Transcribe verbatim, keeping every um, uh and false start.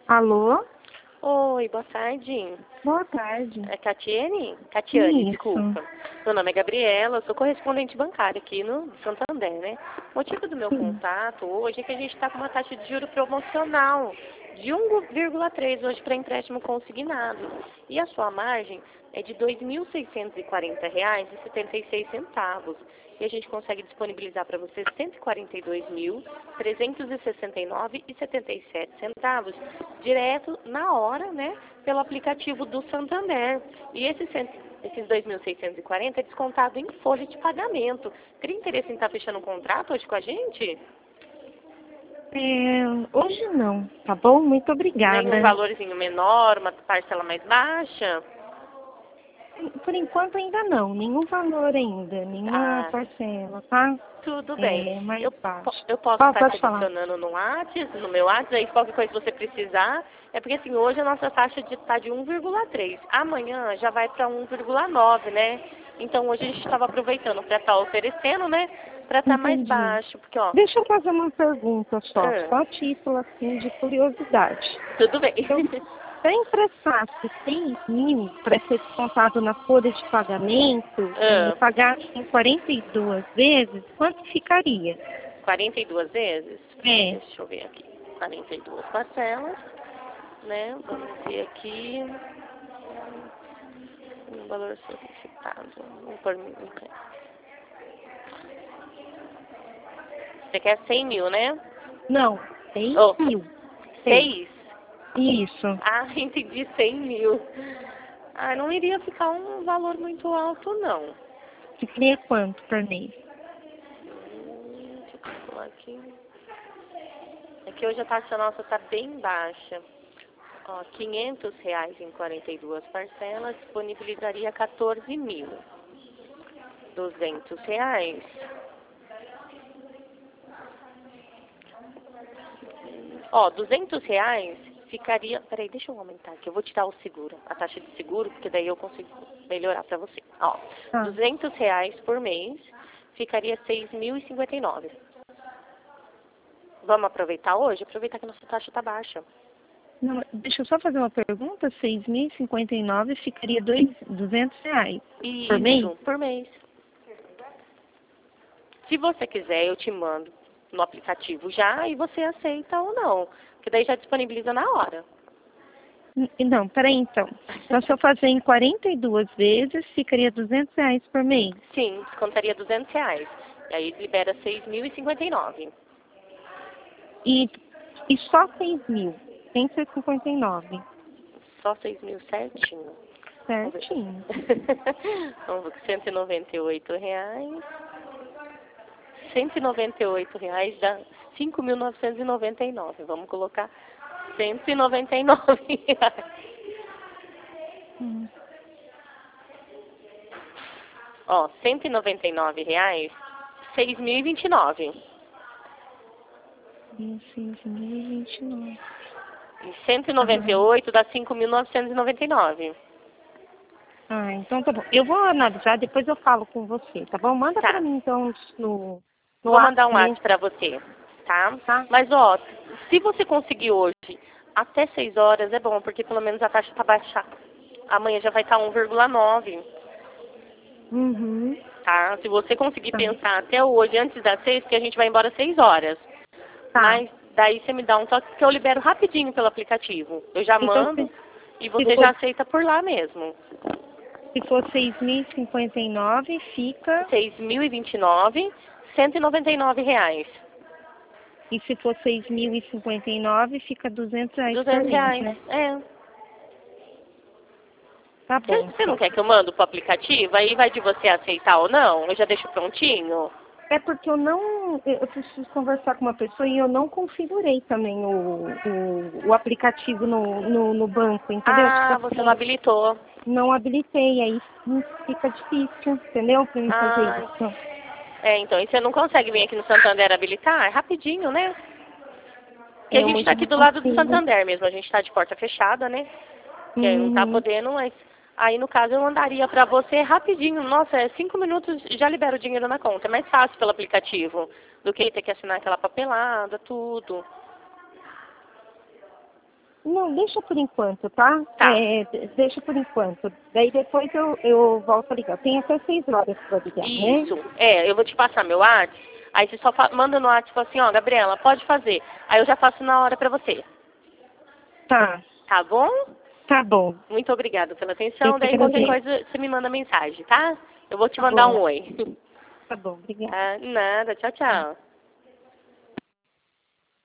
Alô? Oi, boa tarde. Boa tarde. É Catiane? Catiane, Isso. desculpa. Meu nome é Gabriela, eu sou correspondente bancária aqui no Santander, né? O motivo do meu Sim. contato hoje é que a gente está com uma taxa de juro promocional de um vírgula três hoje para empréstimo consignado. E a sua margem é de dois mil seiscentos e quarenta reais e setenta e seis centavos. E a gente consegue disponibilizar para você cento e quarenta e dois mil, trezentos e sessenta e nove reais e setenta e sete centavos, direto na hora, né, pelo aplicativo do Santander. E esse cento esses dois mil seiscentos e quarenta é descontado em folha de pagamento. Teria interesse em estar fechando um contrato hoje com a gente? É, hoje não, tá bom? Muito Nenhum obrigada. valorzinho menor, uma parcela mais baixa? Por enquanto ainda não, nenhum valor ainda, nenhuma Ah, parcela, tá? tudo bem. É mais Eu, po- baixo. eu posso Pode, estar te pode falar. adicionando no WhatsApp, no meu WhatsApp, aí qualquer coisa que você precisar. É porque assim, hoje a nossa taxa de está de um vírgula três. Amanhã já vai para um vírgula nove, né? Então hoje a gente estava aproveitando para estar oferecendo, né? Para estar mais Entendi. baixo. Porque, ó, Deixa eu fazer uma pergunta só, ah, só a título assim de curiosidade. tudo bem. Eu, se eu emprestasse seis mil para ser descontado na folha de pagamento e ah, pagar em quarenta e duas vezes, quanto ficaria? quarenta e duas vezes? É, Deixa eu ver aqui. quarenta e duas parcelas, né? Vamos ver aqui. Um valor solicitado. Um por mil. Você quer cem mil, né? não, seis Oh, mil. Seis. seis? Isso. Ah, entendi, cem mil. Ah, não iria ficar um valor muito alto, não. Ficaria quanto por mês? Hum, deixa eu calcular aqui. É que hoje a taxa nossa está bem baixa. Ó, quinhentos reais em quarenta e duas parcelas disponibilizaria quatorze mil. duzentos reais. Ó, duzentos reais ficaria... Peraí, deixa eu aumentar aqui. Eu vou tirar o seguro, a taxa de seguro, porque daí eu consigo melhorar para você. Ó, Ah, duzentos reais por mês ficaria seis mil e cinquenta e nove. Vamos aproveitar hoje? Aproveitar que a nossa taxa está baixa. não, deixa eu só fazer uma pergunta. Seis mil e cinquenta e nove ficaria dois, duzentos reais por mês? Isso, por mês. Se você quiser, eu te mando no aplicativo já e você aceita ou não. Porque daí já disponibiliza na hora. N- Não, peraí então. Então, se eu fazer em quarenta e duas vezes, ficaria duzentos reais por mês. Sim, descontaria duzentos reais. E aí libera seis mil e cinquenta e nove. E, e só seis mil, sem ser cinquenta e nove. Só seis mil certinho. Vamos ver. Certinho. Vamos ver, cento e noventa e oito reais. cento e noventa e oito reais dá cinco mil novecentos e noventa e nove. Vamos colocar cento e noventa e nove reais. Hum. Ó, cento e noventa e nove reais, seis mil e vinte e nove. E seis mil e vinte e nove. E cento e noventa e oito dá cinco mil novecentos e noventa e nove. Ah, então tá bom. Eu vou analisar, depois eu falo com você, tá bom? Manda pra Tá. mim então no, no Vou WhatsApp mandar um mesmo, WhatsApp pra você, tá? tá? Mas, ó, se você conseguir hoje até seis horas, é bom, porque pelo menos a taxa tá baixa. Amanhã já vai estar um vírgula nove, Uhum. tá? Se você conseguir Tá. pensar até hoje, antes das seis, porque a gente vai embora às seis horas. Tá. Mas daí você me dá um toque que eu libero rapidinho pelo aplicativo. Eu já Então, mando se, e se você for, já aceita por lá mesmo. se for seis mil e cinquenta e nove, fica... seis mil e vinte e nove, cento e noventa e nove reais. E se for seis mil e cinquenta e nove, fica duzentos reais por duzentos mês, reais. né? É. Tá Você bom, você não então. quer que eu mando pro aplicativo? Aí vai de você aceitar ou não. Eu já deixo prontinho. É porque eu não... Eu eu preciso conversar com uma pessoa e eu não configurei também o, o, o aplicativo no, no, no banco, entendeu? Tipo Ah, você não assim, habilitou. não habilitei, aí fica difícil, entendeu? Pra mim fazer Ah, isso. é, então. E você não consegue vir aqui no Santander habilitar? É rapidinho, né? Porque a Eu gente tá hoje aqui não do lado do consigo. Santander mesmo. A gente tá de porta fechada, né? Que aí não tá Uhum. podendo, mas... Aí, no caso, eu mandaria pra você rapidinho. Nossa, é cinco minutos, já libera o dinheiro na conta. É mais fácil pelo aplicativo do que ter que assinar aquela papelada, tudo. Não, deixa por enquanto, tá? Tá. É, de- deixa por enquanto. Daí depois eu, eu volto a ligar. Tem até seis horas para ligar, né? Isso. É, eu vou te passar meu WhatsApp. Aí você só fa- manda no WhatsApp assim, ó, Gabriela, pode fazer. Aí eu já faço na hora pra você. Tá, Tá bom? tá bom. Muito obrigada pela Eu atenção. que Daí qualquer agradeço. coisa você me manda mensagem, tá? Eu vou te Tá mandar bom, um oi. tá bom. Obrigada. Ah, nada. Tchau, tchau.